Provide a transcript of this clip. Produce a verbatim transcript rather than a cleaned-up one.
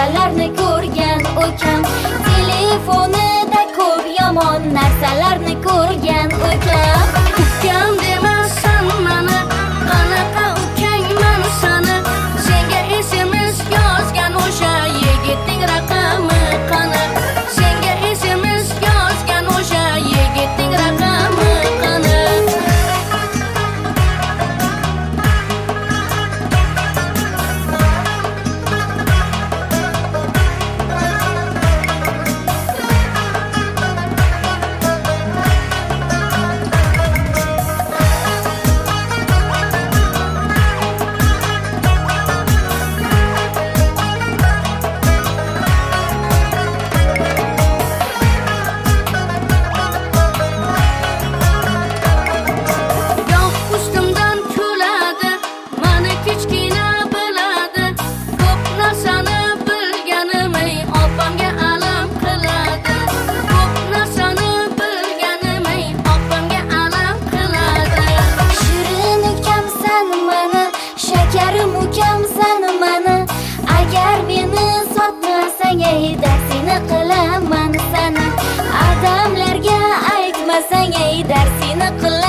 narsalarni ko'rgan ukam, telefonida ko'p yomon narsalarni ko'rgan ukam. Ukam demasan mani, qanaqa ukangman sani, senga S M S yozgan o'sha yigitning raqami qani, senga S M S yozgan o'sha yigitning raqami qani. Shakarim ukamsan mani, agar meni sotmasang ey darsini qilaman sana. Odamlarga aytmasang ey darsini qilaman.